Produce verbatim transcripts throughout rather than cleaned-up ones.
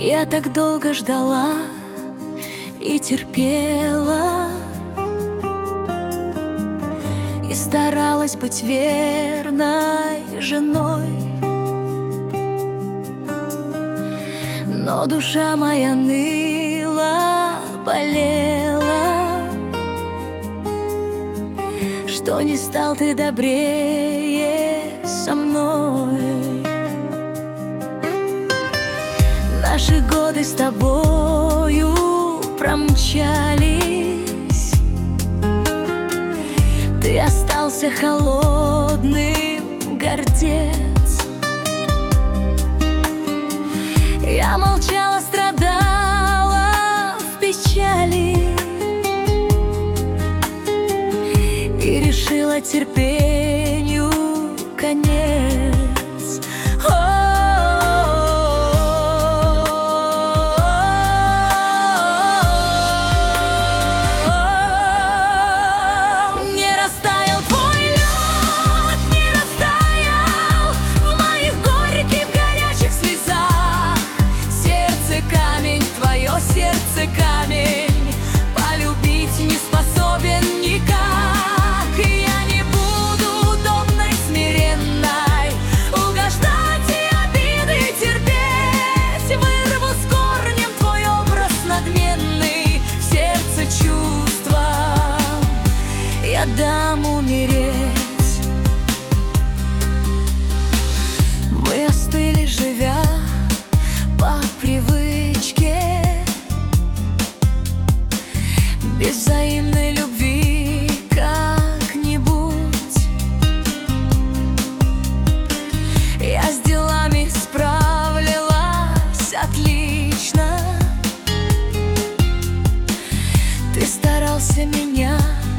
Я так долго ждала и терпела, и старалась быть верной женой. Но душа моя ныла, болела, что не стал ты добрее со мной. Наши годы с тобою промчались, ты остался холодным, гордец. Я молчала, страдала в печали и решила терпению конец. Сердце камень, полюбить не способен никак. И я не буду удобной, смиренной, угождать и обиды терпеть. Вырву с корнем твой образ надменный, в сердце чувства я дам умереть. Мы остыли, живя по привычке, без взаимной любви как-нибудь. Я с делами справлялась отлично, ты старался меня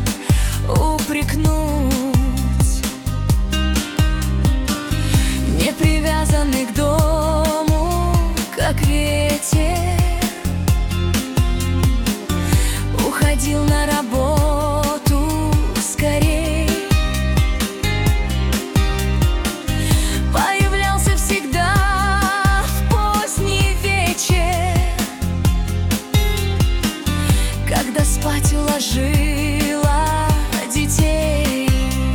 упрекнуть. Не привязанный к дому, как ветер, уходил на работу скорей. Появлялся всегда в поздний вечер, когда спать уложила детей.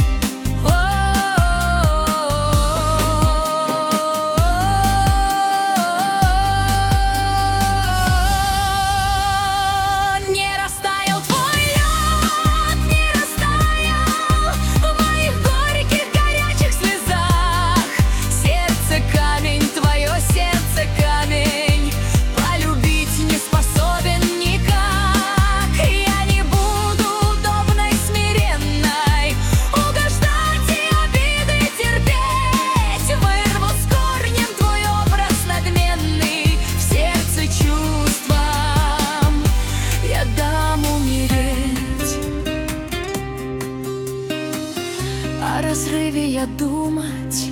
О разрыве я думать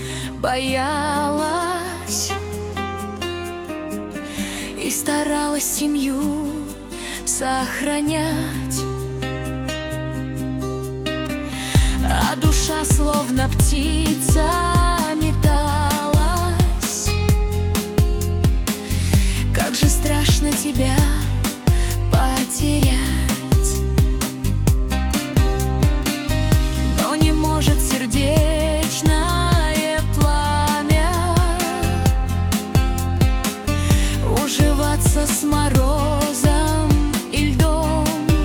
боялась и старалась семью сохранять, а душа словно птица металась. Как же страшно тебя потерять. Может сердечное пламя уживаться с морозом и льдом.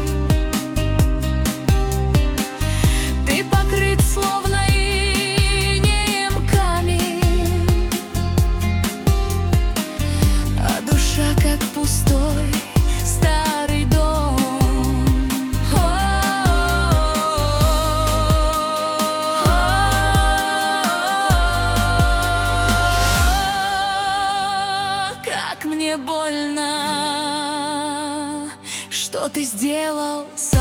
Ты покрыт словно инеем камень, а душа как пустой старый дом. Мне больно, что ты сделал с